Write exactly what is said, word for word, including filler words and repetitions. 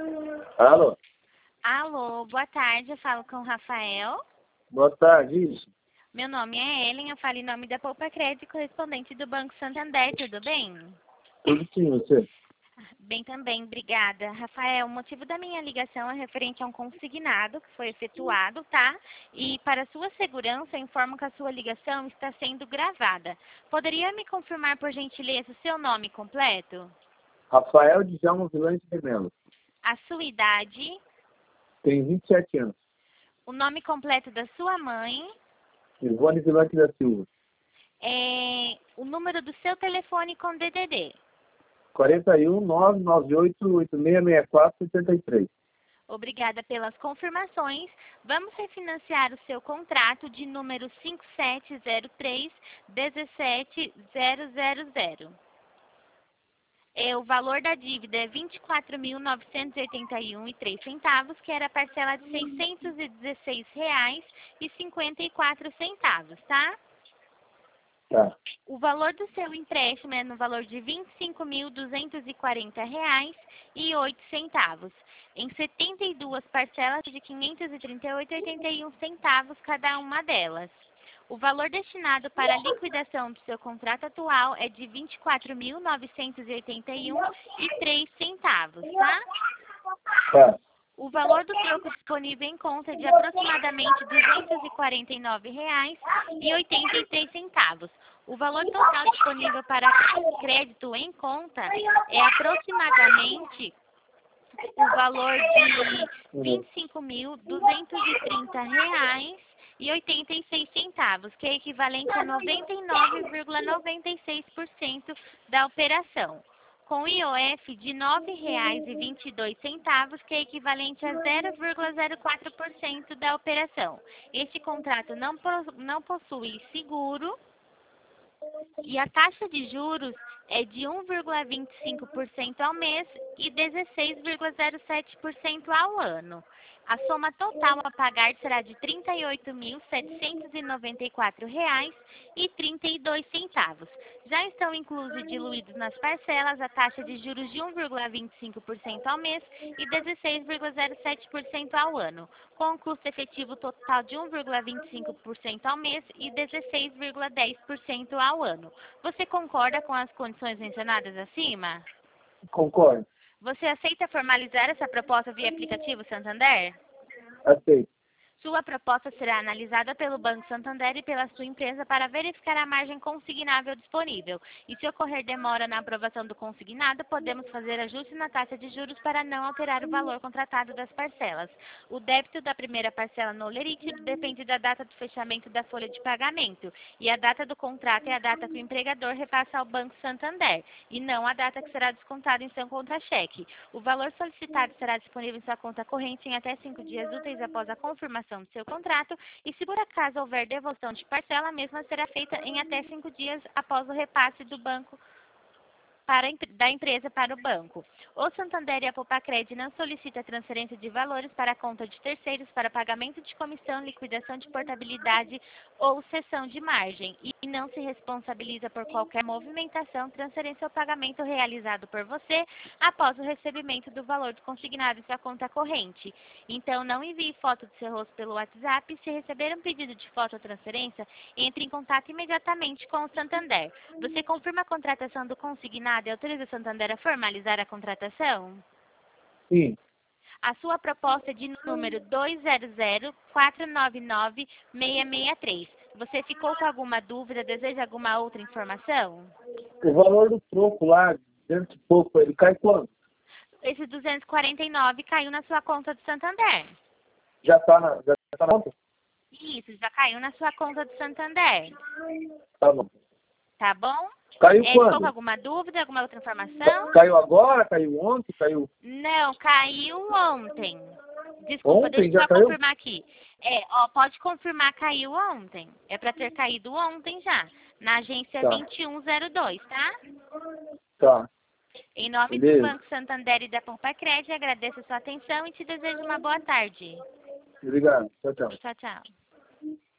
Alô? Alô, boa tarde, eu falo com o Rafael. Boa tarde, isso. Meu nome é Ellen, eu falo em nome da Poupa Crédito, correspondente do Banco Santander, tudo bem? Tudo sim, você? Bem também, obrigada. Rafael, o motivo da minha ligação é referente a um consignado que foi efetuado, tá? E para sua segurança, eu informo que a sua ligação está sendo gravada. Poderia me confirmar, por gentileza, o seu nome completo? Rafael Djalma Vilante de Melo. A sua idade, Tem vinte e sete anos. o nome completo da sua mãe, Ivone Vilante da Silva. é, o número do seu telefone com D D D. quarenta e um, nove nove oito, oito seis seis quatro, oitenta e três. Obrigada pelas confirmações. Vamos refinanciar o seu contrato de número cinco sete zero três, um sete zero zero zero. É, o valor da dívida é vinte e quatro mil novecentos e oitenta e um reais e três centavos, que era a parcela de seiscentos e dezesseis reais e cinquenta e quatro centavos, tá? Tá. O valor do seu empréstimo é no valor de vinte e cinco mil duzentos e quarenta reais e oito centavos, em setenta e duas parcelas de quinhentos e trinta e oito reais e oitenta e um centavos cada uma delas. O valor destinado para a liquidação do seu contrato atual é de vinte e quatro mil novecentos e oitenta e um reais e três centavos, tá? Tá. O valor do troco disponível em conta é de aproximadamente duzentos e quarenta e nove reais e oitenta e três centavos. O valor total disponível para crédito em conta é aproximadamente o valor de vinte e cinco mil duzentos e trinta reais e oitenta e seis centavos, que é equivalente a noventa e nove vírgula noventa e seis por cento da operação, com I O F de nove reais e vinte e dois centavos, que é equivalente a zero vírgula zero quatro por cento da operação. Este contrato não, não possui seguro e a taxa de juros é de um vírgula vinte e cinco por cento ao mês e dezesseis vírgula zero sete por cento ao ano. A soma total a pagar será de trinta e oito mil setecentos e noventa e quatro reais e trinta e dois centavos. Já estão inclusos e diluídos nas parcelas a taxa de juros de um vírgula vinte e cinco por cento ao mês e dezesseis vírgula zero sete por cento ao ano, com um custo efetivo total de um vírgula vinte e cinco por cento ao mês e dezesseis vírgula dez por cento ao ano. Você concorda com as condições mencionadas acima? Concordo. Você aceita formalizar essa proposta via aplicativo Santander? Aceito. Sua proposta será analisada pelo Banco Santander e pela sua empresa para verificar a margem consignável disponível. E se ocorrer demora na aprovação do consignado, podemos fazer ajuste na taxa de juros para não alterar o valor contratado das parcelas. O débito da primeira parcela no líquido depende da data do fechamento da folha de pagamento. E a data do contrato é a data que o empregador repassa ao Banco Santander, e não a data que será descontada em seu contra-cheque. O valor solicitado será disponível em sua conta corrente em até cinco dias úteis após a confirmação do seu contrato, e se por acaso houver devolução de parcela, a mesma será feita em até cinco dias após o repasse do banco para, da empresa para o banco. O Santander e a Poupa-Crédito não solicita transferência de valores para a conta de terceiros para pagamento de comissão, liquidação de portabilidade ou cessão de margem e não se responsabiliza por qualquer movimentação, transferência ou pagamento realizado por você após o recebimento do valor consignado em sua conta corrente. Então, não envie foto do seu rosto pelo WhatsApp. Se receber um pedido de foto ou transferência, entre em contato imediatamente com o Santander. Você confirma a contratação do consignado e autoriza o Santander a formalizar a contratação? Sim. A sua proposta é de número dois zero zero, quatro nove nove, seis seis três. Você ficou com alguma dúvida? Deseja alguma outra informação? O valor do troco lá, dentro de pouco, ele cai quanto? Esse duzentos e quarenta e nove caiu na sua conta do Santander. Já está na, já tá na conta? Isso, já caiu na sua conta do Santander. Tá bom. Tá bom? Caiu É, ficou com quando? alguma dúvida, alguma outra informação? Caiu agora? Caiu ontem? Caiu Não, caiu ontem. Desculpa, ontem? deixa eu Já só caiu? confirmar aqui. É, ó, pode confirmar, caiu ontem. É para ter caído ontem já, na agência Tá. vinte e um zero dois, tá? Tá. Em nome do Beleza. Banco Santander e da Poupa-Crédito, agradeço a sua atenção e te desejo uma boa tarde. Obrigado. Tchau, tchau. Tchau, tchau.